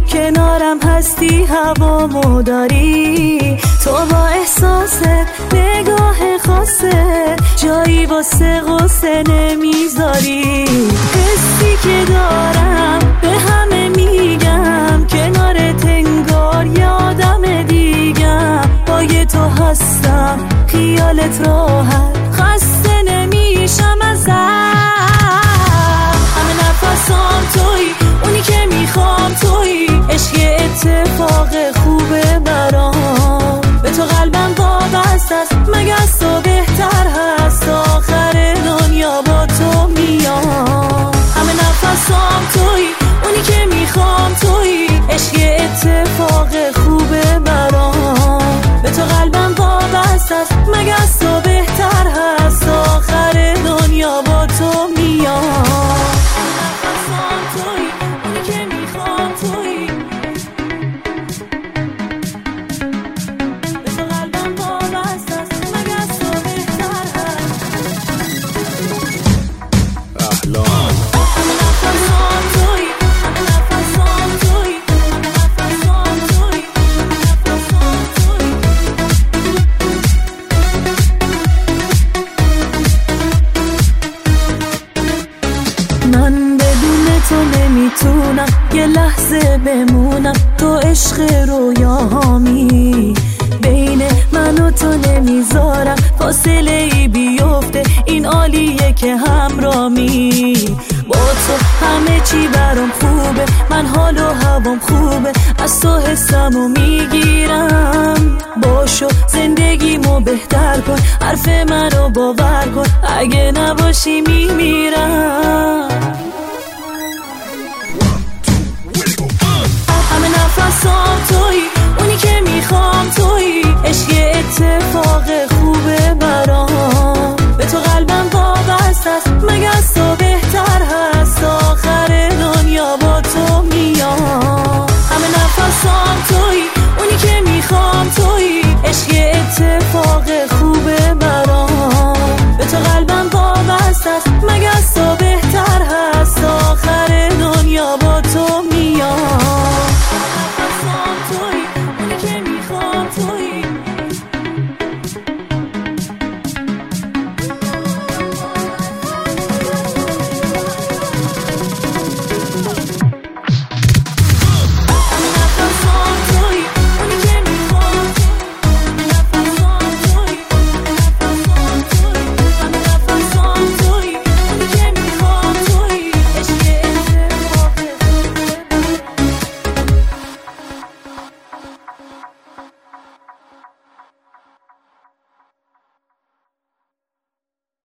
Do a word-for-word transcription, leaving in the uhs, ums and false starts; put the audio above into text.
کنارم هستی هوامو داری، تو با احساس نگاه خاصه جایی واسه غصه نمیذاری. حسی که دارم به همه میگم، کنارت انگار یادم دیگم. با یه تو هستم خیالت راحت، خسته نمیشم ازت. همه نفسام تویی، اونی که میخوام تویی. عشق اتفاق خوبه برام، به تو قلبم وابسته است، مگه از تو بهتر هست. آخر دنیا با تو میام. همه نفسام تویی، اونی که میخوام تویی. عشق اتفاق خوبه برام، به تو قلبم وابسته است، مگه از تو بهتر هست. آخر دنیا با تو میام. نفسام تویی، اونی که میخوام تویی. به تو قلبم وابسته است، مگه از تو بهتر هست. احلام همه نفسام تویی، همه نفسام تویی، همه نفسام تویی، همه نفسام تویی. من بدون تو نمیتونم یه لحظه بمونم، تو عشق رویاهامی. بین من و تو نمیذارم فاصله ای بیفته، این عالیه که همرامی. با تو همه چی برام خوبه، من حال و هوام خوبه، از تو حسمو میگیرم. باشو زندگیمو بهتر کن، حرف منو باور کن، اگه نباشی میمیرم. همه نفسام تویی، اونی که میخوام تویی. عشق اتفاق خوبه برام،